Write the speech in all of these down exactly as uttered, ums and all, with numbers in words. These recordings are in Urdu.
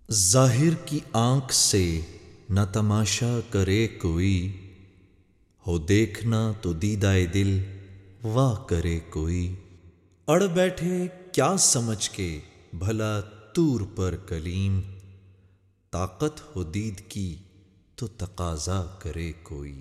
ظاہر کی آنکھ سے نہ تماشا کرے کوئی، ہو دیکھنا تو دیدائے دل واہ کرے کوئی۔ اڑ بیٹھے کیا سمجھ کے بھلا طور پر کلیم، طاقت ہو دید کی تو تقاضا کرے کوئی۔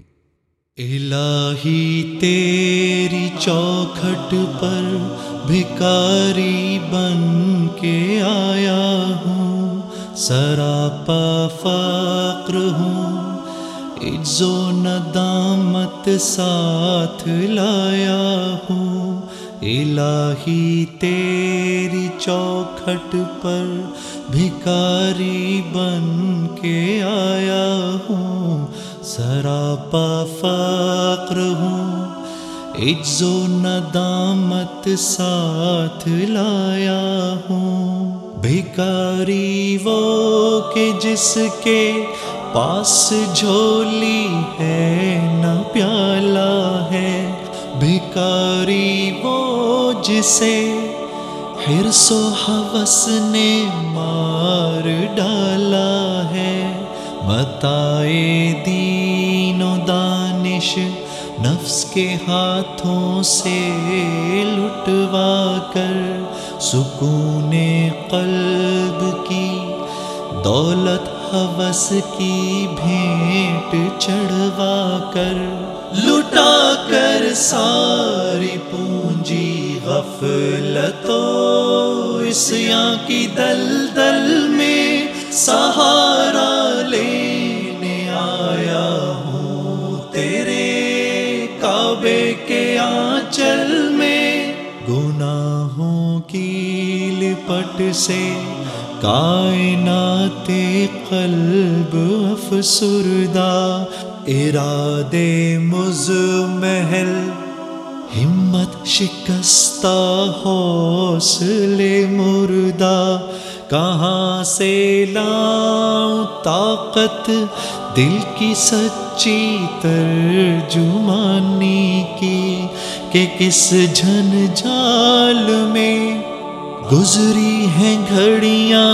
الہی تیری چوکھٹ پر بھکاری بن کے آیا ہوں، سراپا فقر ہوں، عجز و ندامت ساتھ لایا ہوں۔ الہی تیری چوکھٹ پر بھکاری بن کے آیا ہوں، سراپا فقر ہوں، عجز و ندامت ساتھ لایا ہوں۔ بھکاری وہ کہ جس کے پاس جھولی ہے نہ پیالہ ہے، بھکاری وہ جسے حرص و ہوس نے مار ڈالا ہے۔ متاع دین و دانش نفس کے ہاتھوں سے لٹوا کر، سکون قلب کی دولت ہوس کی بھینٹ چڑھوا کر، لٹا کر ساری پونجی غفلت و عصیاں کی دلدل میں سہارا لینے آیا ہوں تیرے کعبے کے آنچل میں۔ گناہوں کی لپٹ سے کائنات قلب افسردہ، ارادے مزمحل ہمت شکستہ حوصلے مردہ، کہاں سے لاؤں طاقت دل کی سچی ترجمانی کی، کہ کس جھنجھال میں گزری ہیں گھڑیاں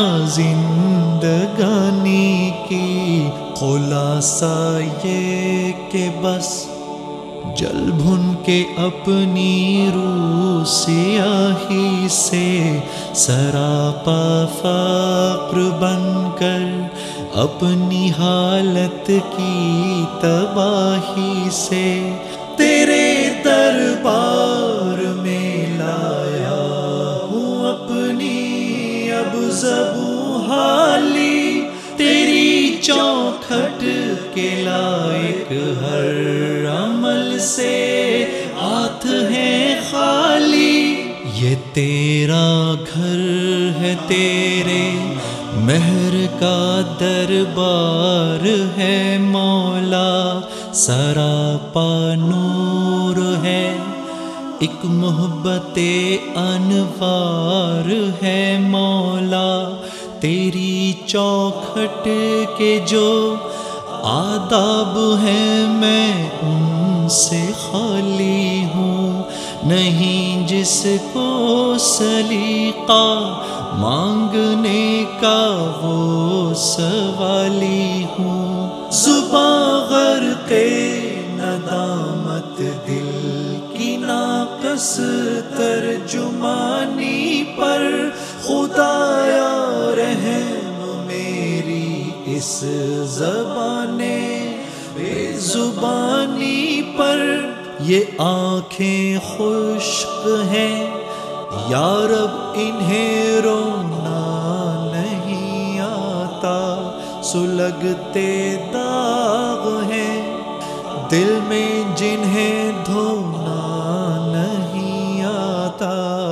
زندگانی کی۔ خلاصہ یہ کہ بس جل بھن کے اپنی روح سیاہی سے، سراپا فقر بن کر اپنی حالت کی تباہی سے، تیرے دربار میں لایا ہوں اپنی اب زبوں حالی، تیری چوکھٹ کے لائق ہر عمل سے ہاتھ ہیں خالی۔ یہ تیرا گھر ہے، تیرے مہر کا دربار ہے مولا، سراپا نور ہے، ایک محبت انوار ہے مولا۔ تیری چوکھٹ کے جو آداب ہیں میں ان سے خالی ہوں، نہیں جس کو سلیقہ مانگنے کا وہ سوالی ہوں۔ زباں غرق ندامت دل کی ناقص ترجمانی پر، خدایا رحم میری اس زبان بے زبانی پر۔ یہ آنکھیں خشک ہیں یا رب انہیں رونا نہیں آتا، سلگتے داغ ہیں دل میں جنہیں دھونا نہیں آتا۔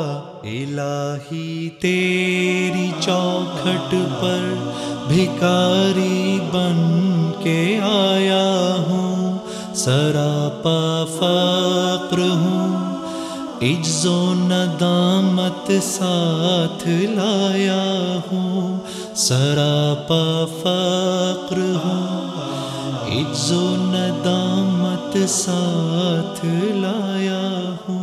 الہی تیری چوکھٹ پر بھکاری بن کے آیا ہوں، سراپا فقر ہوں، عجز و ندامت ساتھ لایا ہوں، سراپا فقر ہوں، عجز و ندامت ساتھ لایا ہوں۔